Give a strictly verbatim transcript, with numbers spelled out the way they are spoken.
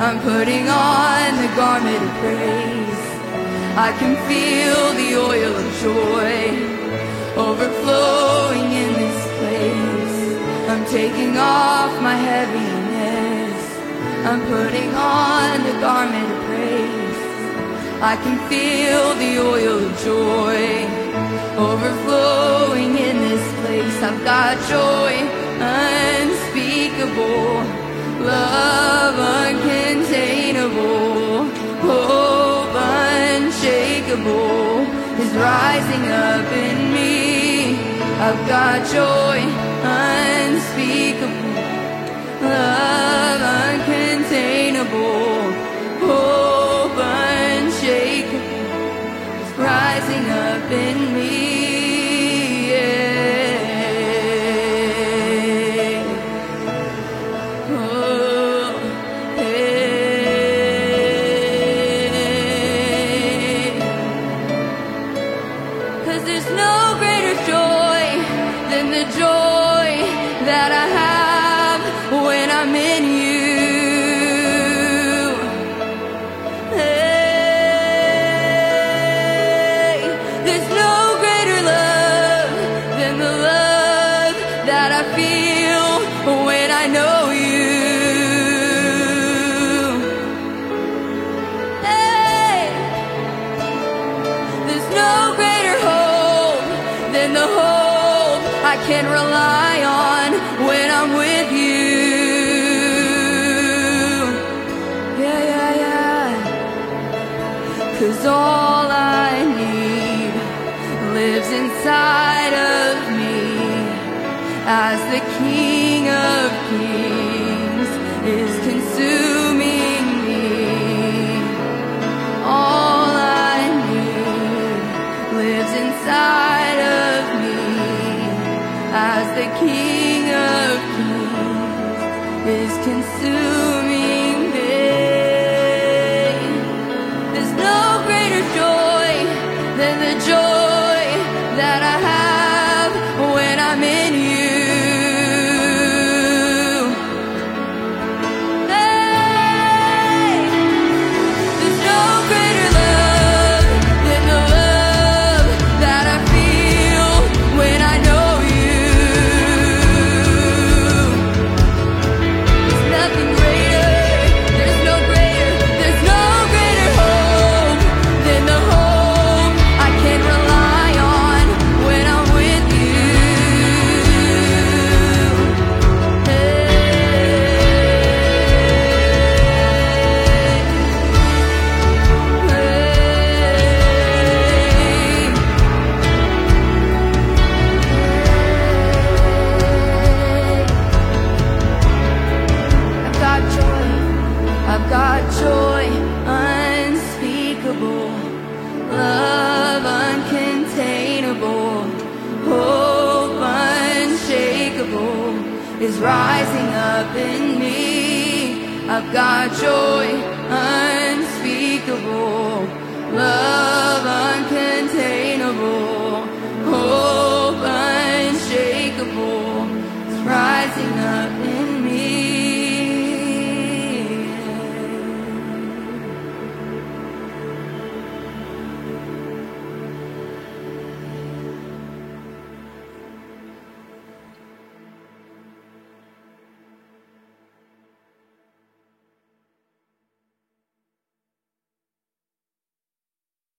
I'm putting on the garment of praise. I can feel the oil of joy overflowing in this place. I'm taking off my heaviness. I'm putting on the garment of praise. I can feel the oil of joy overflowing in this place. I've got joy unspeakable, love uncontainable, hope unshakable is rising up in me. I've got joy unspeakable, love uncontainable, hope unshakable is rising up in me. Can rely on when I'm with you. Yeah, yeah, yeah. 'Cause all I need lives inside of me as the King of Kings is consuming me. All I need lives inside of me as the King of Kings is consuming me. There's no greater joy than the joy that I have when I'm in you. Hey, there's no greater love than the love that I feel when I know you. Love uncontainable, hope unshakable is rising up in me. I've got joy